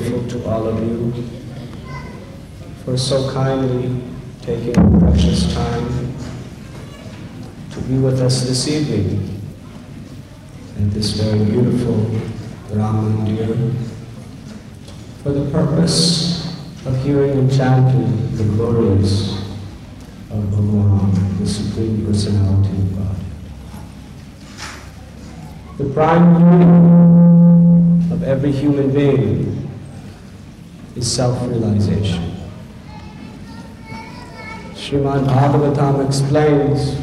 grateful to all of you for so kindly taking the precious time to be with us this evening at this very beautiful Ram Mandir for the purpose of hearing and chanting the glories of Bhagavan, the Supreme Personality of God. The prime duty of every human being is self-realization. Srimad Bhagavatam explains,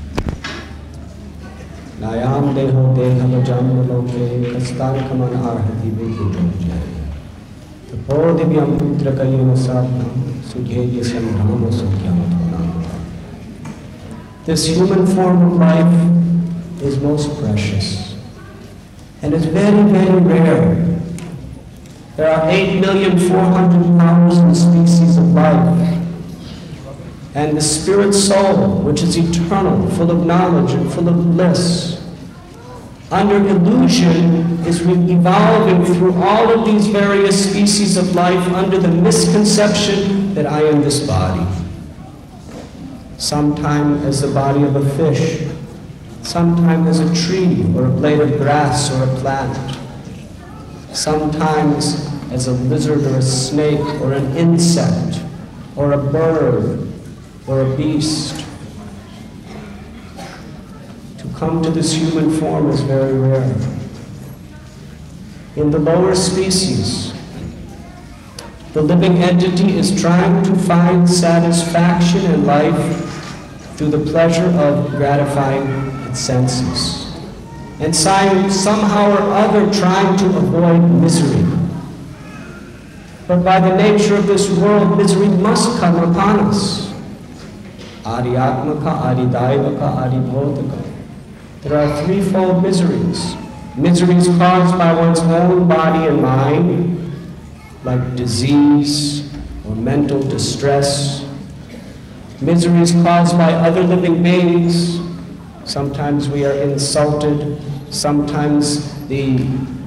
Nayam deho deham janma loke kastan kaman arhati vikudamjaya tapo divyam putra kayena sadham sujhedya sambhrama sukyamatvanam. This human form of life is most precious and is very, very rare. There are 8,400,000 species of life. And the spirit soul, which is eternal, full of knowledge and full of bliss, under illusion is evolving through all of these various species of life under the misconception that I am this body. Sometimes as the body of a fish, sometimes as a tree or a blade of grass or a plant, sometimes as a lizard or a snake or an insect or a bird or a beast. To come to this human form is very rare. In the lower species, the living entity is trying to find satisfaction in life through the pleasure of gratifying its senses, and somehow or other trying to avoid misery. But by the nature of this world, misery must come upon us. Adhyatmaka, Adhidaivaka, Adhibodhaka. There are threefold miseries. Miseries caused by one's own body and mind, like disease or mental distress. Miseries caused by other living beings. Sometimes we are insulted. Sometimes the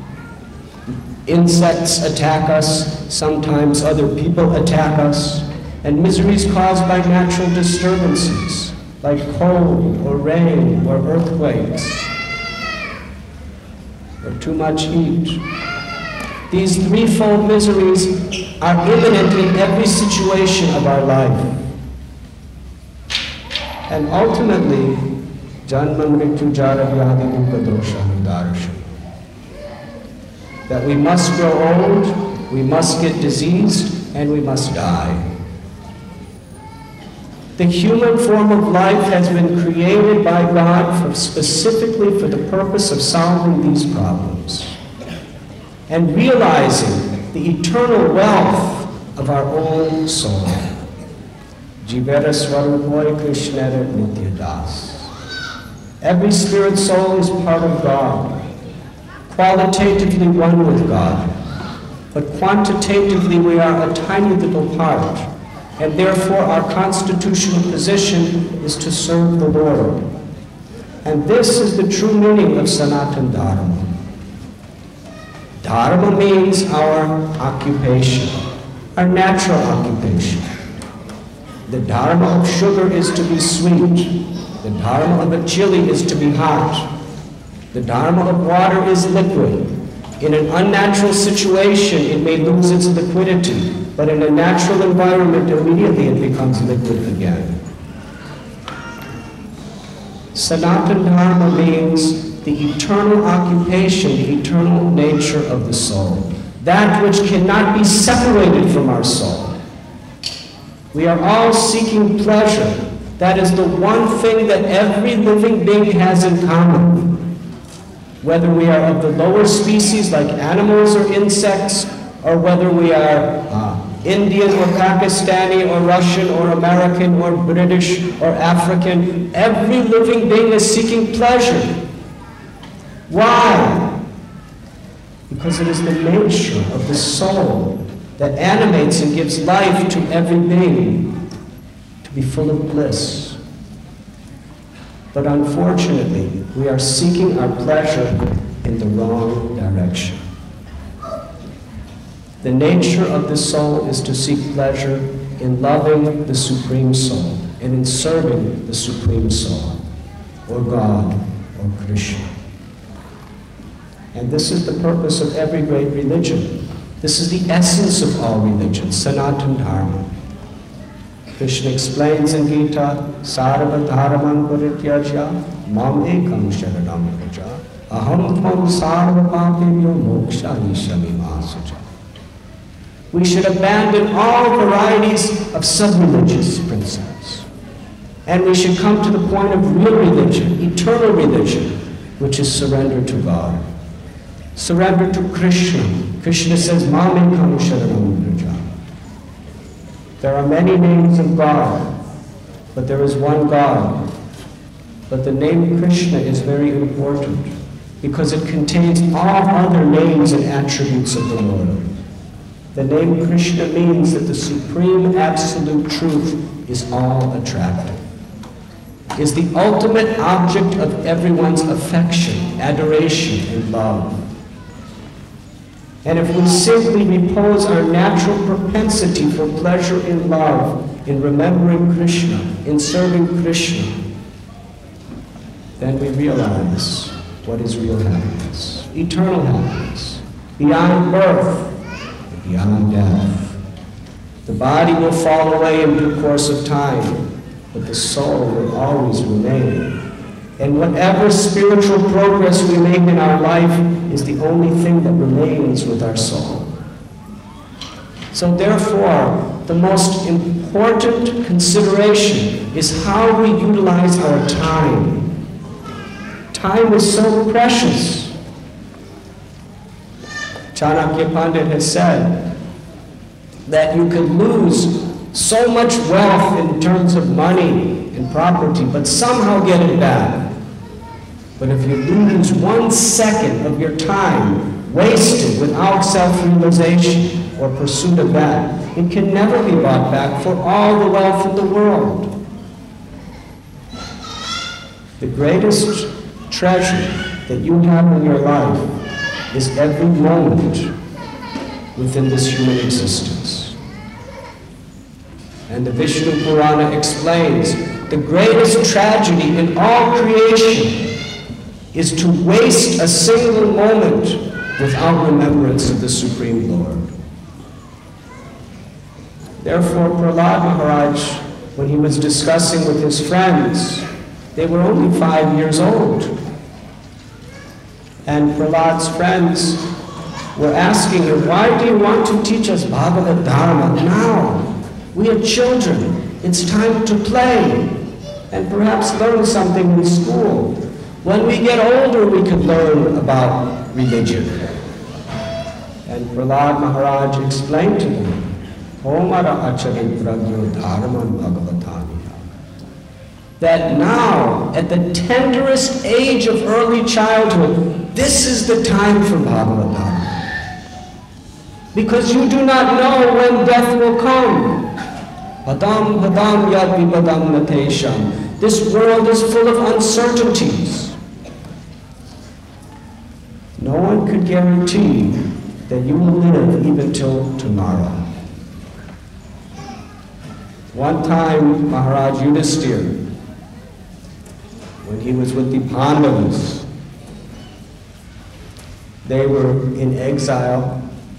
insects attack us. Sometimes other people attack us. And miseries caused by natural disturbances, like cold or rain or earthquakes, or too much heat. These threefold miseries are imminent in every situation of our life. And ultimately, Janma Mrityu Jara Vyadhi Dukkha Dosha Vidarsha. That we must grow old, we must get diseased, and we must die. The human form of life has been created by God specifically for the purpose of solving these problems and realizing the eternal wealth of our own soul. Jivera Swarupoy Krishnara Nityadas. Every spirit soul is part of God, qualitatively one with God, but quantitatively we are a tiny little part. And therefore our constitutional position is to serve the Lord. And this is the true meaning of Sanatana Dharma. Dharma means our occupation, our natural occupation. The dharma of sugar is to be sweet. The dharma of a chili is to be hot. The dharma of water is liquid. In an unnatural situation, it may lose its liquidity. But in a natural environment, immediately it becomes liquid again. Sanatana Dharma means the eternal occupation, the eternal nature of the soul. That which cannot be separated from our soul. We are all seeking pleasure. That is the one thing that every living being has in common. Whether we are of the lower species like animals or insects, or whether we are Indian or Pakistani or Russian or American or British or African, every living being is seeking pleasure. Why? Because it is the nature of the soul that animates and gives life to every being to be full of bliss. But unfortunately, we are seeking our pleasure in the wrong direction. The nature of the soul is to seek pleasure in loving the Supreme Soul and in serving the Supreme Soul, or God, or Krishna. And this is the purpose of every great religion. This is the essence of all religions, Sanatana Dharma. Krishna explains in Gita, Sarva Dharman Parityajya, Mam Ekam Sharanam Vraja, Aham Tvam Sarva Papebhyo Moksha Masaja. We should abandon all varieties of sub-religious principles. And we should come to the point of real religion, eternal religion, which is surrender to God. Surrender to Krishna. Krishna says, Mam Ekam Sharanam Vraja. There are many names of God, but there is one God. But the name Krishna is very important because it contains all other names and attributes of the Lord. The name Krishna means that the supreme absolute truth is all attractive, is the ultimate object of everyone's affection, adoration, and love. And if we simply repose our natural propensity for pleasure in love, in remembering Krishna, in serving Krishna, then we realize what is real happiness, eternal happiness, beyond birth, beyond death. The body will fall away in due course of time, but the soul will always remain. And whatever spiritual progress we make in our life is the only thing that remains with our soul. So therefore, the most important consideration is how we utilize our time. Time is so precious. Chanakya Pandit has said that you could lose so much wealth in terms of money and property, but somehow get it back. But if you lose 1 second of your time wasted without self-realization or pursuit of that, it can never be bought back for all the wealth in the world. The greatest treasure that you have in your life is every moment within this human existence. And the Vishnu Purana explains the greatest tragedy in all creation is to waste a single moment without remembrance of the Supreme Lord. Therefore, Prahlad Maharaj, when he was discussing with his friends, they were only 5 years old. And Prahlad's friends were asking him, why do you want to teach us Bhagavad Dharma now? We are children. It's time to play and perhaps learn something in school. When we get older, we could learn about religion. And Prahlad Maharaj explained to them, Homara Acharit Pragyo Dharman Bhagavatani. That now, at the tenderest age of early childhood, this is the time for Bhagavad Dharma. Because you do not know when death will come. Padam padam yad vipadam natesham. This world is full of uncertainties. No one could guarantee that you will live even till tomorrow. One time, Maharaj Yudhisthira, when he was with the Pandavas, they were in exile,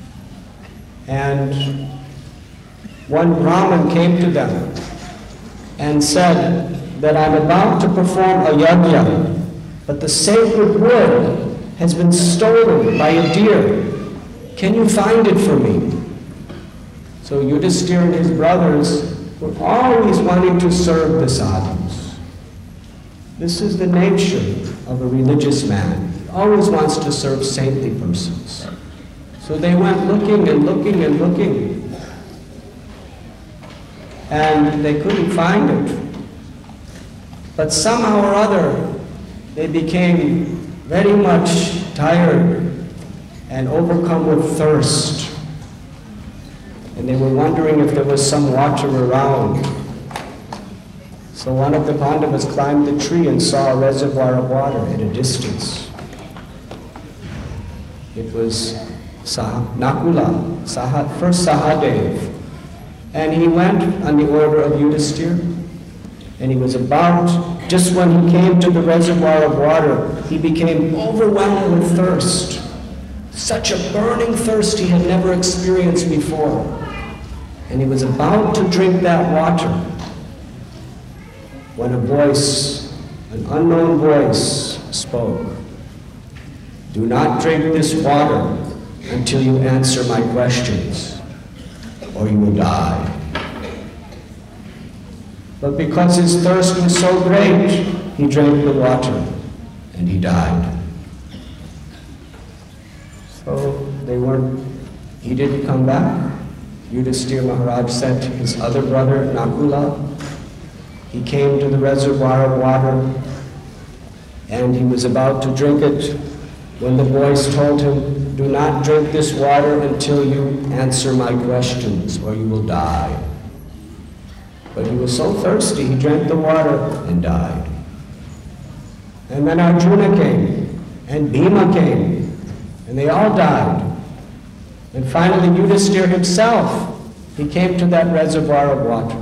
and one Brahmin came to them and said that I'm about to perform a yajna, but the sacred wood has been stolen by a deer. Can you find it for me? So Yudhisthira and his brothers were always wanting to serve the sadhus. This is the nature of a religious man. He always wants to serve saintly persons. So they went looking and looking and looking, and they couldn't find it. But somehow or other, they became very much tired and overcome with thirst. And they were wondering if there was some water around. So one of the Pandavas climbed the tree and saw a reservoir of water at a distance. It was Nakula, first Sahadev. And he went on the order of Yudhisthira, and he was about, just when he came to the reservoir of water, he became overwhelmed with thirst. Such a burning thirst he had never experienced before. And he was about to drink that water when a voice, an unknown voice, spoke. Do not drink this water until you answer my questions, or you will die. But because his thirst was so great, he drank the water, and he died. So he didn't come back. Yudhisthira Maharaj sent his other brother, Nakula. He came to the reservoir of water, and he was about to drink it when the voice told him, do not drink this water until you answer my questions, or you will die. But he was so thirsty, he drank the water and died. And then Arjuna came, and Bhima came, and they all died. And finally, Yudhisthira himself, he came to that reservoir of water.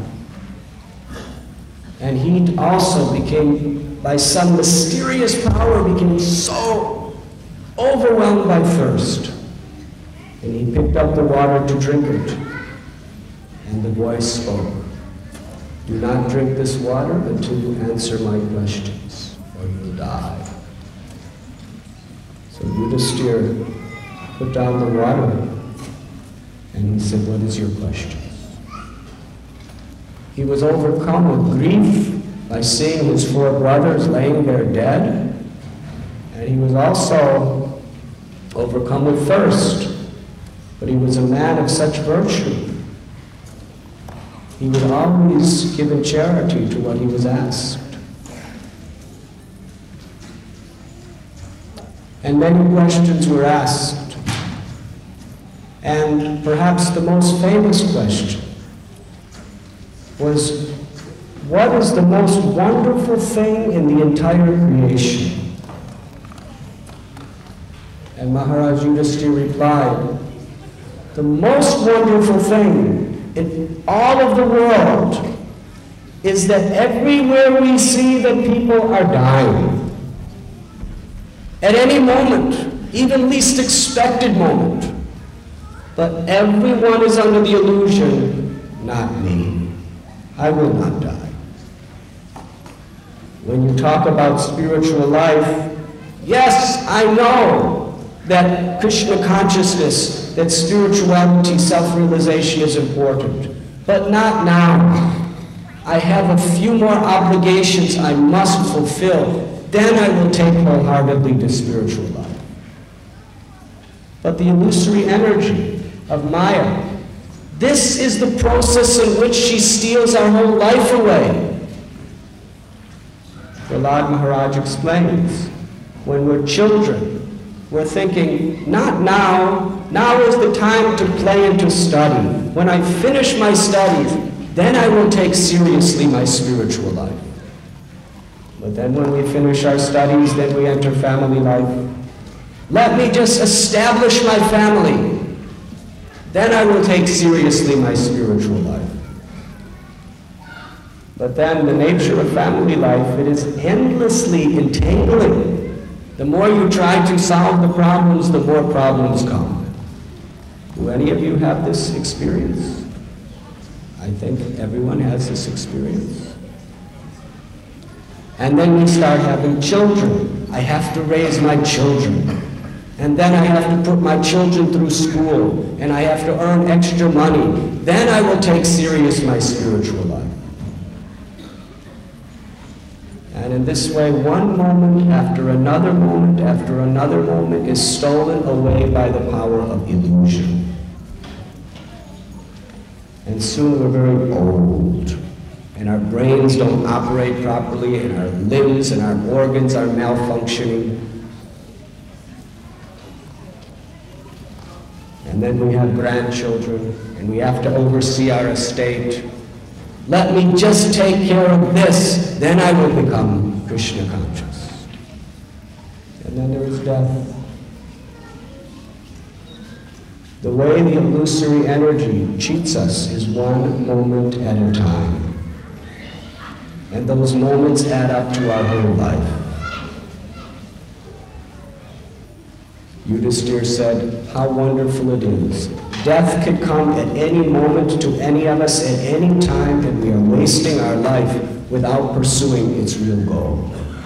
And he also became, by some mysterious power, became so overwhelmed by thirst. And he picked up the water to drink it. And the voice spoke, do not drink this water until you answer my questions, or you will die. So Yudhisthira put down the water, and he said, what is your question? He was overcome with grief by seeing his four brothers laying there dead, and he was also overcome with thirst. But he was a man of such virtue. He would always give in charity to what he was asked. And many questions were asked. And perhaps the most famous question was, what is the most wonderful thing in the entire creation? And Maharaj Yudhisthira replied, the most wonderful thing in all of the world is that everywhere we see that people are dying. At any moment, even least expected moment. But everyone is under the illusion, not me. I will not die. When you talk about spiritual life, yes, I know that Krishna consciousness, that spirituality, self-realization is important, but not now. I have a few more obligations I must fulfill. Then I will take wholeheartedly to spiritual life. But the illusory energy of Maya, this is the process in which she steals our whole life away. Prahlad Maharaj explains, when we're children, we're thinking, not now. Now is the time to play and to study. When I finish my studies, then I will take seriously my spiritual life. But then when we finish our studies, then we enter family life. Let me just establish my family. Then I will take seriously my spiritual life. But then the nature of family life, it is endlessly entangling. The more you try to solve the problems, the more problems come. Do any of you have this experience? I think everyone has this experience. And then we start having children. I have to raise my children. And then I have to put my children through school. And I have to earn extra money. Then I will take serious my spiritual life. And in this way, one moment after another moment after another moment is stolen away by the power of illusion. And soon we're very old. And our brains don't operate properly, and our limbs and our organs are malfunctioning. And then we have grandchildren, and we have to oversee our estate. Let me just take care of this, then I will become Krishna conscious. And then there is death. The way the illusory energy cheats us is one moment at a time. And those moments add up to our whole life. Yudhisthira said, how wonderful it is. Death could come at any moment to any of us at any time, and we are wasting our life without pursuing its real goal.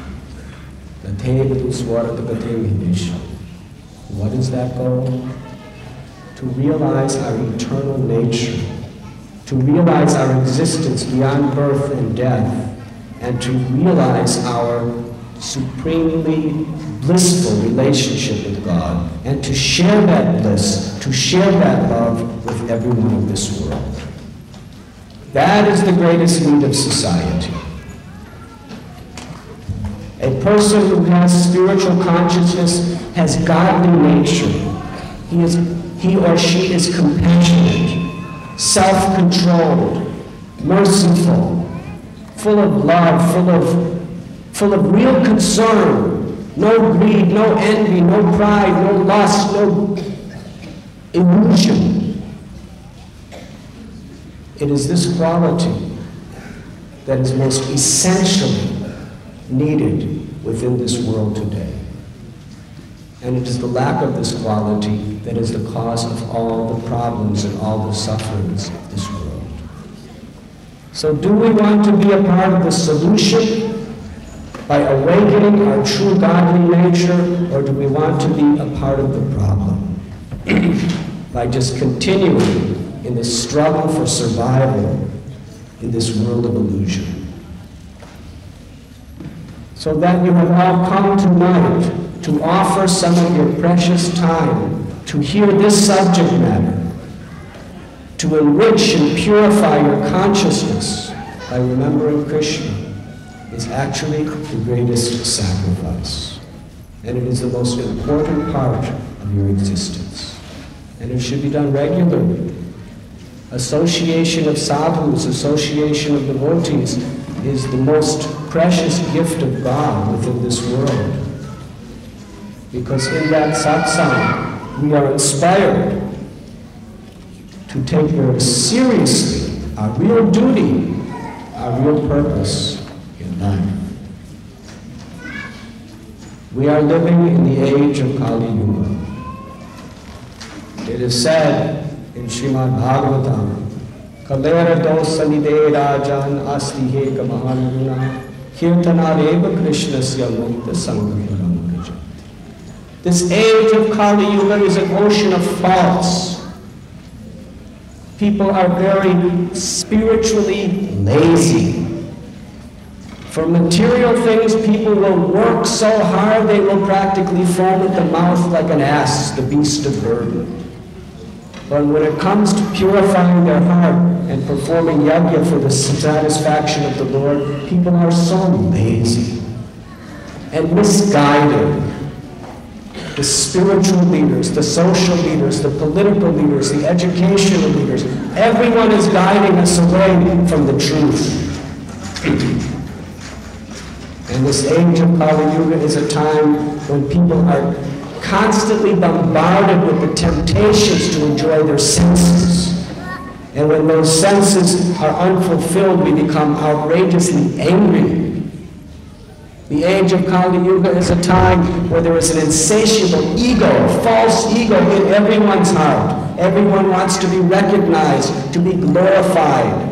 What is that goal? To realize our eternal nature, to realize our existence beyond birth and death, and to realize our supremely blissful relationship with God, and to share that bliss, to share that love with everyone in this world. That is the greatest need of society. A person who has spiritual consciousness has godly nature. He or she is compassionate, self-controlled, merciful, full of love, full of real concern, no greed, no envy, no pride, no lust, no illusion. It is this quality that is most essentially needed within this world today. And it is the lack of this quality that is the cause of all the problems and all the sufferings of this world. So do we want to be a part of the solution by awakening our true godly nature, or do we want to be a part of the problem by just continuing in the struggle for survival in this world of illusion? So that you have all come tonight to offer some of your precious time to hear this subject matter, to enrich and purify your consciousness by remembering Krishna, is actually the greatest sacrifice. And it is the most important part of your existence. And it should be done regularly. Association of sadhus, association of devotees, is the most precious gift of God within this world. Because in that satsang, we are inspired to take very seriously our real duty, our real purpose in life. We are living in the age of Kali Yuga. It is said in Srimad Bhagavatam, Kalera dosanide rajan asti heka mahanaguna kirtanareva krishnasya mukta sangaparam rajat. This age of Kali Yuga is an ocean of faults. People are very spiritually lazy. For material things, people will work so hard they will practically foam at the mouth like an ass, the beast of burden. But when it comes to purifying their heart and performing yajna for the satisfaction of the Lord, people are so lazy and misguided. The spiritual leaders, the social leaders, the political leaders, the educational leaders, everyone is guiding us away from the truth. And this age of Kali Yuga is a time when people are constantly bombarded with the temptations to enjoy their senses. And when those senses are unfulfilled, we become outrageously angry. The age of Kali Yuga is a time where there is an insatiable ego, false ego in everyone's heart. Everyone wants to be recognized, to be glorified.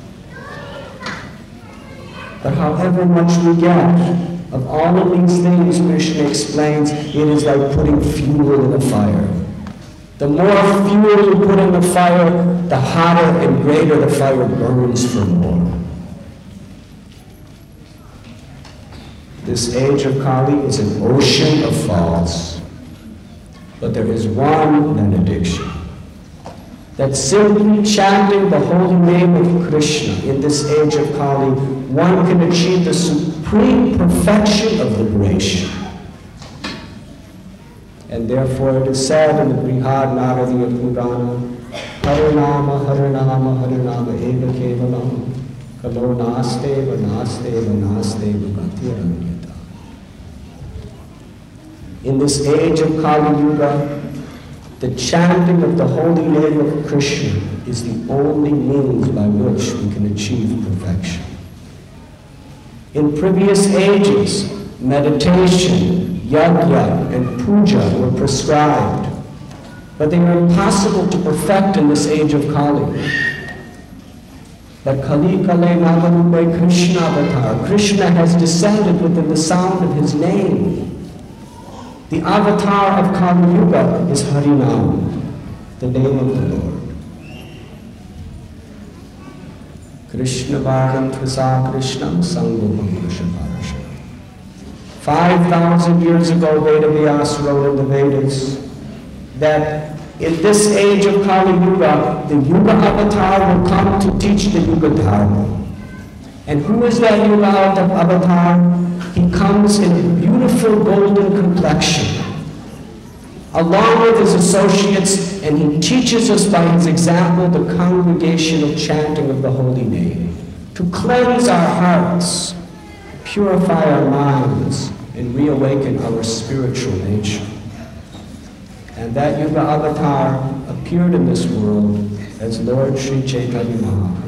But however much we get of all of these things, Krishna explains, it is like putting fuel in a fire. The more fuel you put in the fire, the hotter and greater the fire burns for more. This age of Kali is an ocean of faults. But there is one benediction, that simply chanting the holy name of Krishna in this age of Kali, one can achieve the supreme perfection of liberation. And therefore it is said in the Brihad Naradiya Purana, Harinama, Harinama, Harinama, Eva Kevalam, Kalo Nasteva, Nasteva, Nasteva, Gatiranyata. In this age of Kali Yuga, the chanting of the holy name of Krishna is the only means by which we can achieve perfection. In previous ages, meditation, yajna, and puja were prescribed, but they were impossible to perfect in this age of Kali. But Kali Kale Namarupe Krishna avatar, Krishna has descended within the sound of his name. The avatar of Kali Yuga is Harinam, the name of the Lord. Krishna Varnam Tvasa Krishnam Sangopam Krishnam. 5,000 years ago, Vedavyas wrote in the Vedas that in this age of Kali Yuga, the Yuga avatar will come to teach the Yuga Dharma. And who is that Yuga avatar? He comes in a beautiful golden complexion, along with his associates, and he teaches us by his example the congregational chanting of the holy name, to cleanse our hearts, purify our minds, and reawaken our spiritual nature. And that Yuga avatar appeared in this world as Lord Sri Chaitanya Mahaprabhu.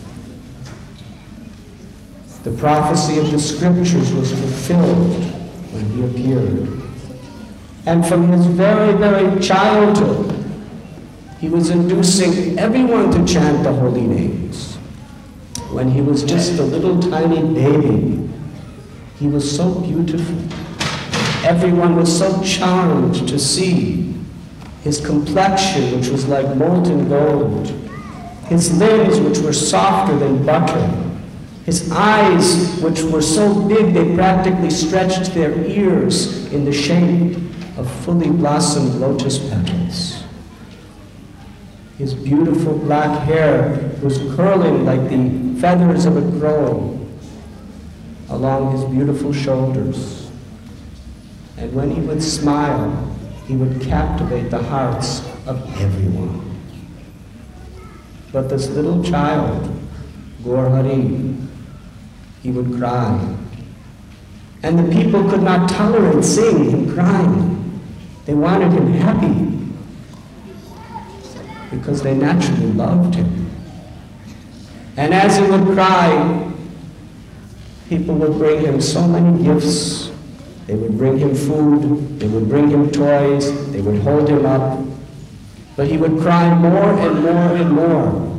The prophecy of the scriptures was fulfilled when he appeared. And from his very, very childhood, he was inducing everyone to chant the holy names. When he was just a little tiny baby, he was so beautiful. Everyone was so charmed to see his complexion, which was like molten gold, his limbs, which were softer than butter, his eyes, which were so big they practically stretched their ears in the shape of fully blossomed lotus petals. His beautiful black hair was curling like the feathers of a crow along his beautiful shoulders. And when he would smile, he would captivate the hearts of everyone. But this little child, Gaur Hari, he would cry. And the people could not tolerate seeing him crying. They wanted him happy because they naturally loved him. And as he would cry, people would bring him so many gifts. They would bring him food, they would bring him toys, they would hold him up. But he would cry more and more and more,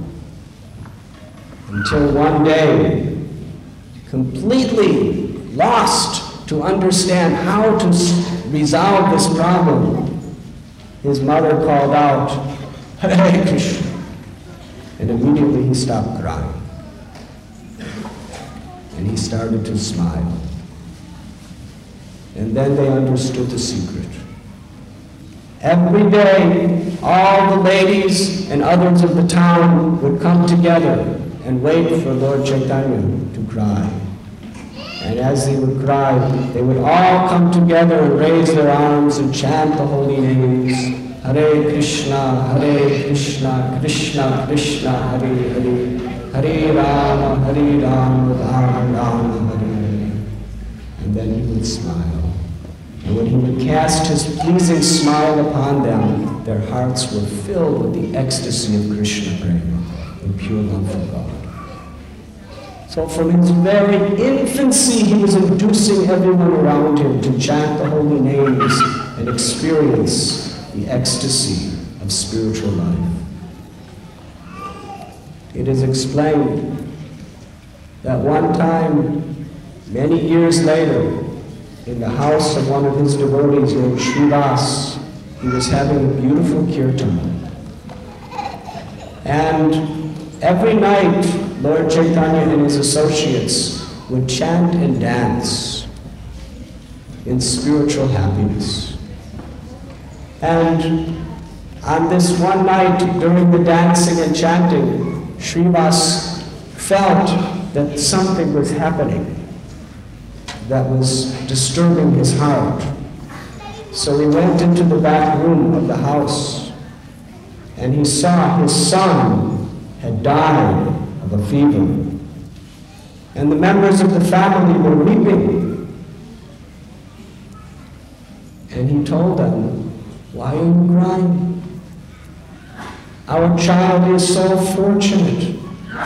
until one day, completely lost to understand how to resolve this problem, his mother called out, Hare Krishna, and immediately he stopped crying. And he started to smile. And then they understood the secret. Every day, all the ladies and others of the town would come together and wait for Lord Chaitanya to cry. And as they would cry, they would all come together and raise their arms and chant the holy names. Hare Krishna, Krishna Krishna, Hare Hare, Hare Rama, Rama Rama, Hare Hare. And then he would smile. And when he would cast his pleasing smile upon them, their hearts were filled with the ecstasy of Krishna prema, and pure love for God. So from his very infancy, he was inducing everyone around him to chant the holy names and experience the ecstasy of spiritual life. It is explained that one time, many years later, in the house of one of his devotees named Srivas, he was having a beautiful kirtan. And every night, Lord Chaitanya and his associates would chant and dance in spiritual happiness. And on this one night, during the dancing and chanting, Srivas felt that something was happening that was disturbing his heart. So he went into the back room of the house, and he saw his son had died of a fever. And the members of the family were weeping. And he told them, "Why are you crying? Our child is so fortunate.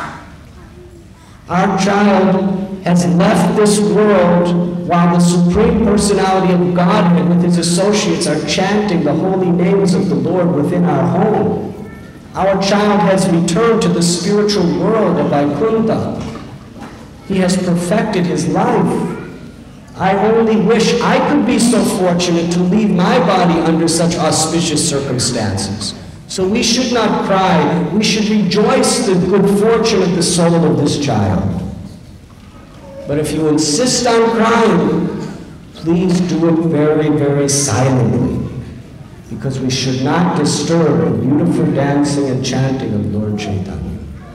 Our child has left this world while the Supreme Personality of Godhead with his associates are chanting the holy names of the Lord within our home. Our child has returned to the spiritual world of Vaikuntha. He has perfected his life. I only wish I could be so fortunate to leave my body under such auspicious circumstances. So we should not cry. We should rejoice the good fortune of the soul of this child. But if you insist on crying, please do it very, very silently, because we should not disturb the beautiful dancing and chanting of Lord Chaitanya.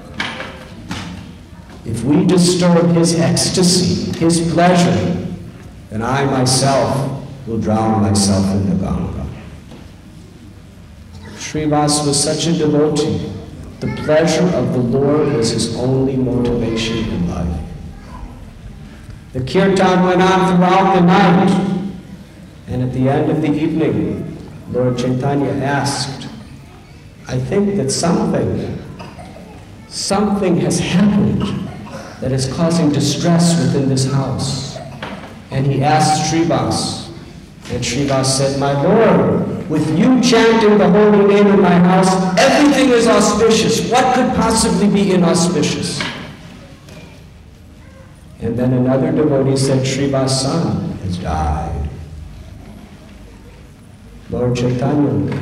If we disturb his ecstasy, his pleasure, then I myself will drown myself in the Ganga. Srivas was such a devotee. The pleasure of the Lord was his only motivation in life. The kirtan went on throughout the night, and at the end of the evening, Lord Chaitanya asked, I think that something has happened that is causing distress within this house. And he asked Srivas, and Srivas said, my Lord, with you chanting the holy name in my house, everything is auspicious. What could possibly be inauspicious? And then another devotee said, Srivas' son has died. Lord Chaitanya,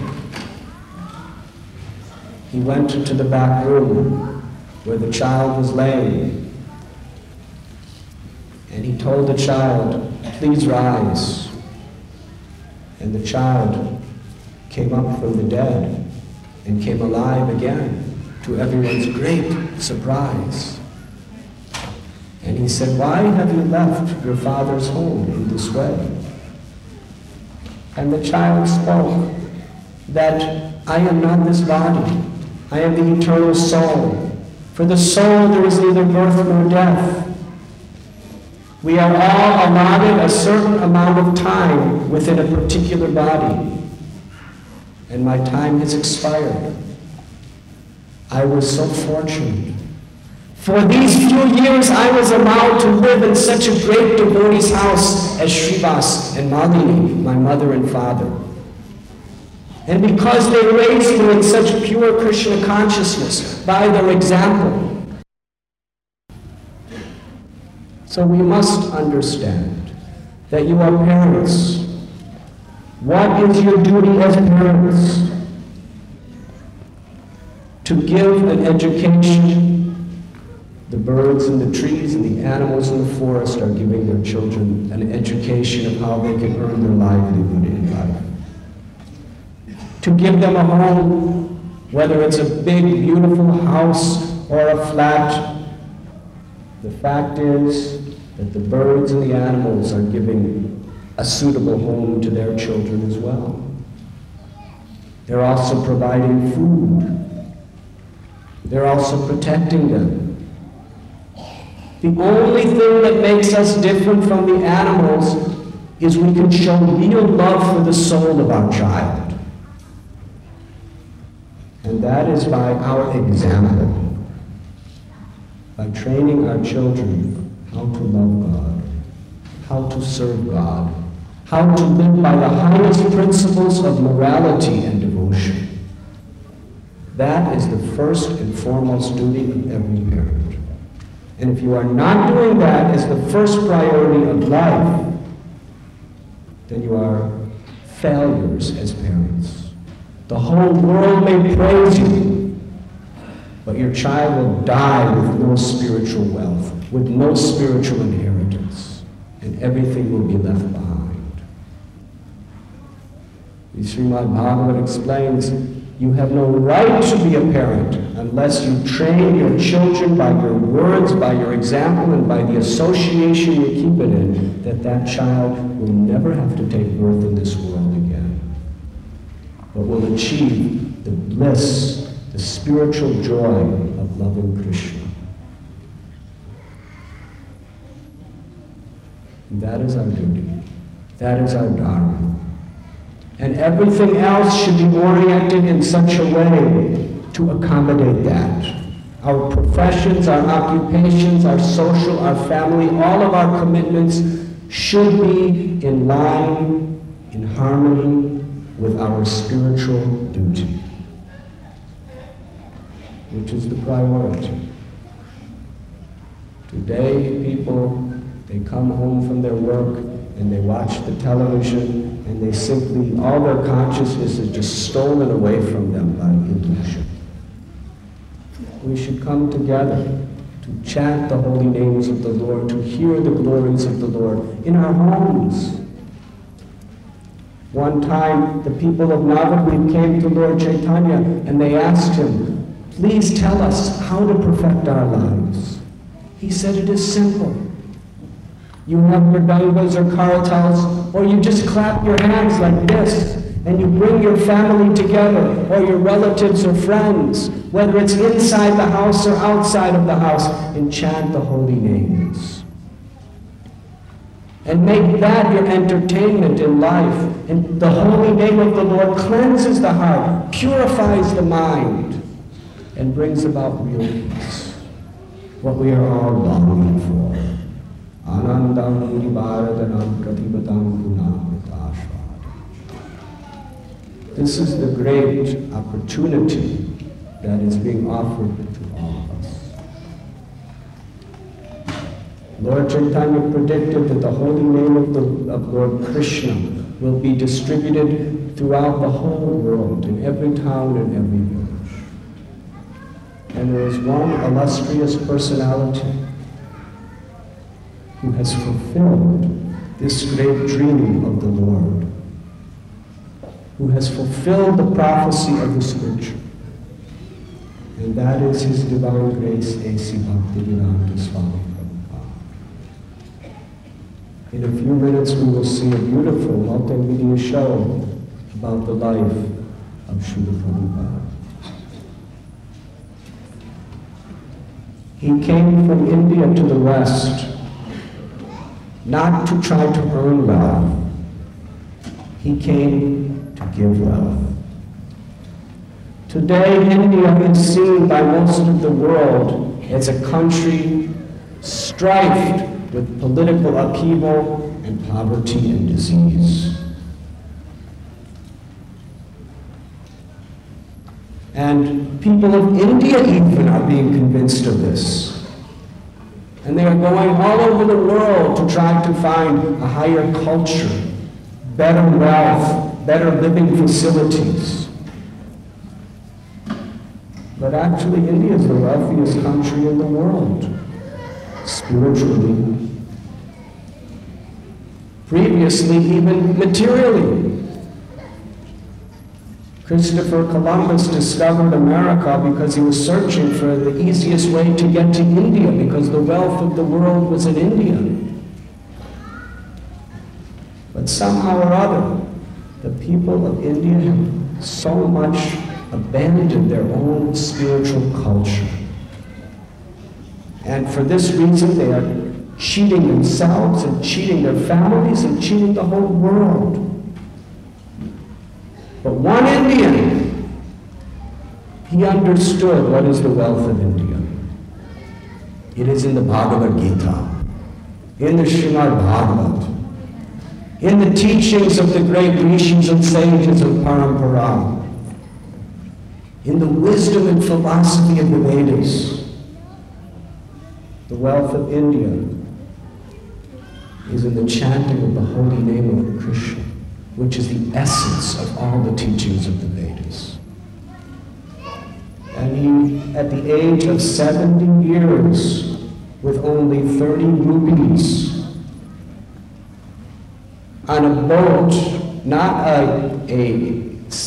he went into the back room where the child was laying, and he told the child, please rise. And the child came up from the dead and came alive again, to everyone's great surprise. And he said, why have you left your father's home in this way? And the child spoke that I am not this body. I am the eternal soul. For the soul there is neither birth nor death. We are all allotted a certain amount of time within a particular body. And my time has expired. I was so fortunate. For these few years, I was allowed to live in such a great devotee's house as Srivas and Malini, my mother and father. And because they raised me in such pure Krishna consciousness by their example. So we must understand that you are parents. What is your duty as parents? To give an education. The birds and the trees and the animals in the forest are giving their children an education of how they can earn their livelihood in life. To give them a home, whether it's a big, beautiful house or a flat, the fact is that the birds and the animals are giving a suitable home to their children as well. They're also providing food. They're also protecting them. The only thing that makes us different from the animals is we can show real love for the soul of our child. And that is by our example, by training our children how to love God, how to serve God, how to live by the highest principles of morality and devotion. That is the first and foremost duty of every parent. And if you are not doing that as the first priority of life, then you are failures as parents. The whole world may praise you, but your child will die with no spiritual wealth, with no spiritual inheritance, and everything will be left behind. Srimad Bhagavatam explains, you have no right to be a parent unless you train your children by your words, by your example, and by the association you keep it in, that child will never have to take birth in this world again, but will achieve the bliss, the spiritual joy of loving Krishna. And that is our duty. That is our dharma. And everything else should be oriented in such a way to accommodate that. Our professions, our occupations, our social, our family, all of our commitments should be in line, in harmony with our spiritual duty, which is the priority. Today, people, they come home from their work and they watch the television and they simply, all their consciousness is just stolen away from them by illusion. We should come together to chant the holy names of the Lord, to hear the glories of the Lord in our homes. One time, the people of Navadvip came to Lord Chaitanya and they asked him, please tell us how to perfect our lives. He said it is simple. You have mridangas or karatals, or you just clap your hands like this, and you bring your family together, or your relatives or friends, whether it's inside the house or outside of the house, and chant the holy names. And make that your entertainment in life. And the holy name of the Lord cleanses the heart, purifies the mind, and brings about real peace. What we are all longing for. Anandam Nibaradanam Pratipatam Gunamritashvad. This is the great opportunity that is being offered to all of us. Lord Chaitanya predicted that the holy name of Lord Krishna will be distributed throughout the whole world, in every town and every village. And there is one illustrious personality who has fulfilled this great dream of the Lord, who has fulfilled the prophecy of the Scripture. And that is His Divine Grace, A.C. Bhaktivedanta Swami Prabhupada. In a few minutes we will see a beautiful multimedia show about the life of Srila Prabhupada. He came from India to the West, not to try to earn wealth. He came to give wealth. Today, India is seen by most of the world as a country strifed with political upheaval and poverty and disease. And people of India even are being convinced of this. And they are going all over the world to try to find a higher culture, better wealth, better living facilities. But actually, India is the wealthiest country in the world, spiritually. Previously, even materially. Christopher Columbus discovered America because he was searching for the easiest way to get to India, because the wealth of the world was in India. But somehow or other, the people of India have so much abandoned their own spiritual culture. And for this reason, they are cheating themselves and cheating their families and cheating the whole world. But one Indian, he understood what is the wealth of India. It is in the Bhagavad Gita, in the Srimad Bhagavad, in the teachings of the great rishis and sages of Parampara, in the wisdom and philosophy of the Vedas. The wealth of India is in the chanting of the holy name of Krishna, which is the essence of all the teachings of the Vedas. And he, at the age of 70 years, with only 30 rupees, on a boat, not a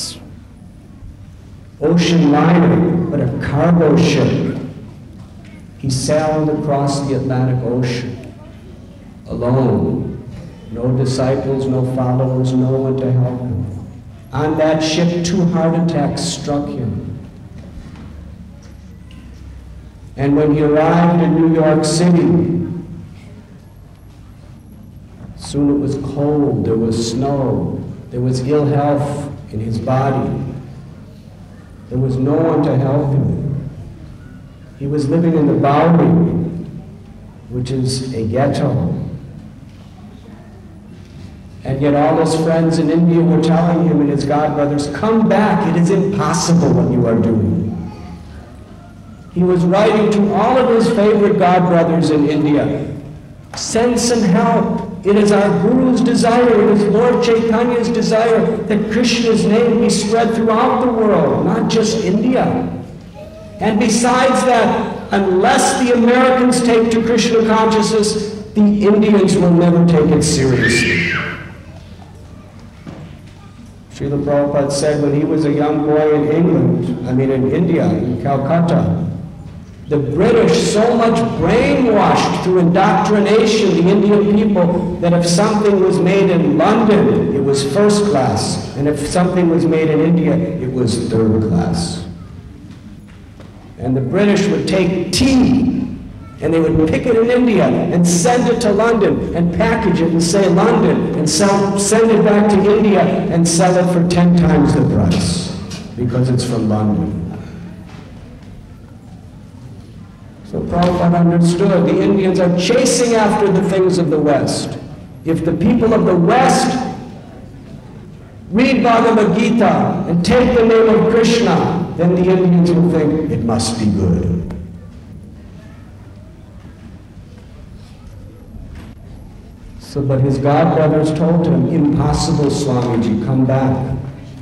ocean liner, but a cargo ship, he sailed across the Atlantic Ocean, alone. No disciples, no followers, no one to help him. On that ship, 2 heart attacks struck him. And when he arrived in New York City, soon it was cold, there was snow, there was ill health in his body. There was no one to help him. He was living in the Bowery, which is a ghetto. And yet all his friends in India were telling him and his godbrothers, come back, it is impossible what you are doing. He was writing to all of his favorite godbrothers in India, send some help. It is our Guru's desire, it is Lord Chaitanya's desire that Krishna's name be spread throughout the world, not just India. And besides that, unless the Americans take to Krishna consciousness, the Indians will never take it seriously. Srila Prabhupada said when he was a young boy in India, in Calcutta, the British so much brainwashed through indoctrination the Indian people that if something was made in London, it was first class, and if something was made in India, it was third class. And the British would take tea, and they would pick it in India and send it to London and package it and say London and send it back to India and sell it for 10 times the price because it's from London. So Prabhupada understood the Indians are chasing after the things of the West. If the people of the West read Bhagavad Gita and take the name of Krishna, then the Indians will think it must be good. But his godbrothers told him, impossible, Swamiji, come back.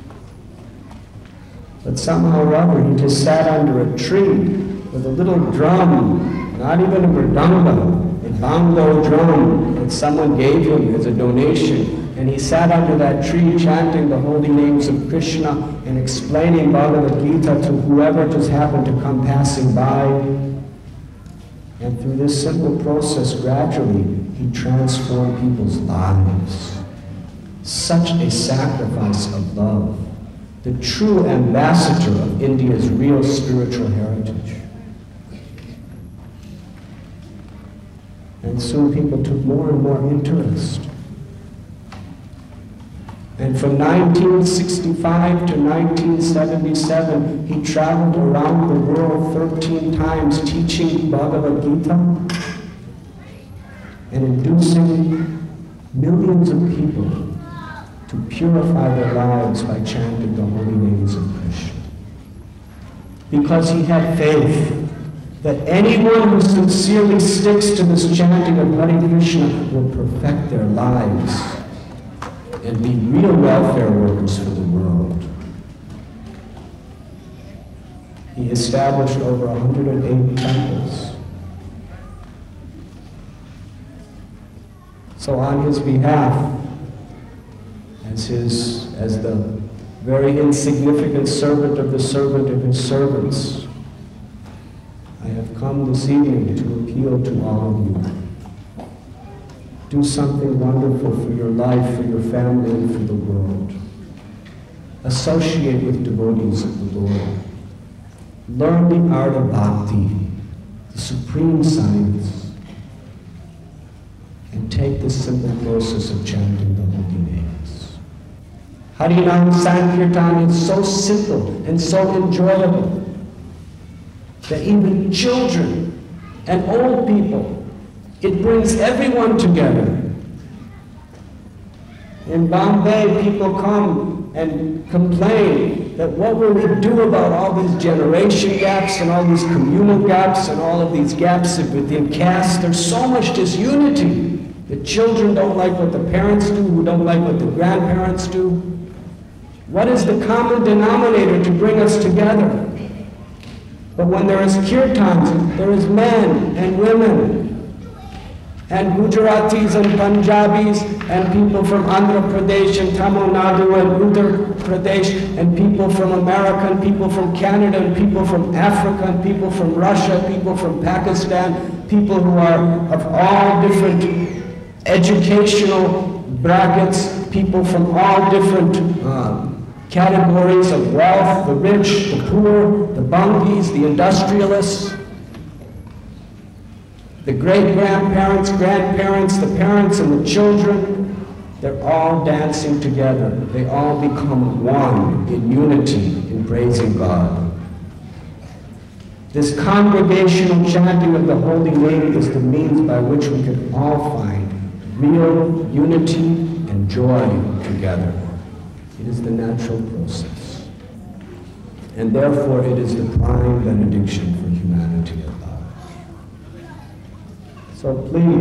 But somehow or other, he just sat under a tree with a little drum, not even a mridanga, a bongo drum that someone gave him as a donation. And he sat under that tree chanting the holy names of Krishna and explaining Bhagavad Gita to whoever just happened to come passing by. And through this simple process, gradually, he transformed people's lives. Such a sacrifice of love. The true ambassador of India's real spiritual heritage. And soon people took more and more interest. And from 1965 to 1977, he traveled around the world 13 times teaching Bhagavad Gita and inducing millions of people to purify their lives by chanting the holy names of Krishna. Because he had faith that anyone who sincerely sticks to this chanting of Hare Krishna will perfect their lives and be real welfare workers for the world. He established over 108 temples. So on his behalf, as the very insignificant servant of his servants, I have come this evening to appeal to all of you. Do something wonderful for your life, for your family, and for the world. Associate with devotees of the Lord. Learn the art of bhakti, the supreme science, and take this simple process of chanting the holy names. Harinam Sankirtan is so simple and so enjoyable that even children and old people, it brings everyone together. In Bombay, people come and complain that what will we do about all these generation gaps and all these communal gaps and all of these gaps within caste. There's so much disunity. The children don't like what the parents do, who don't like what the grandparents do. What is the common denominator to bring us together? But when there is kirtans, there is men and women, and Gujaratis and Punjabis, and people from Andhra Pradesh and Tamil Nadu and Uttar Pradesh, and people from America, and people from Canada, and people from Africa, and people from Russia, people from Pakistan, people who are of all different educational brackets, people from all different categories of wealth, the rich, the poor, the bungis, the industrialists, the great-grandparents, grandparents, the parents and the children, They're all dancing together. They all become one in unity in praising God. This congregational chanting of the holy name is the means by which we can all find real unity and joy together. It is the natural process. And therefore it is the prime benediction for humanity at large. So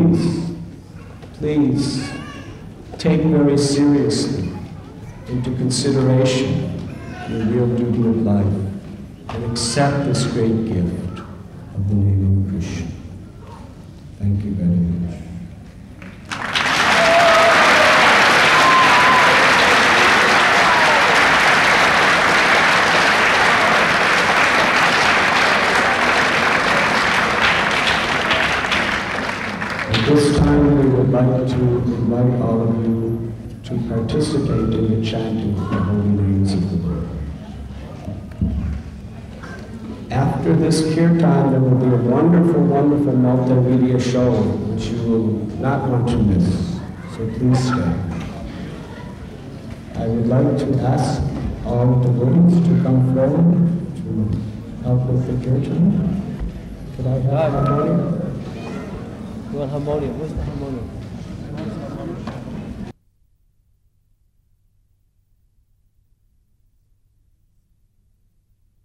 please take very seriously into consideration your real duty of life and accept this great gift of the name of Krishna. Thank you very much. At this time, we would like to invite all of you to participate in the chanting of the holy names of the Lord. After this kirtan, there will be a wonderful, wonderful multimedia show which you will not want to miss. So please stay. I would like to ask all the devotees to come forward to help with the kirtan. Could I have harmonium? You want harmonium? Where's the harmonium?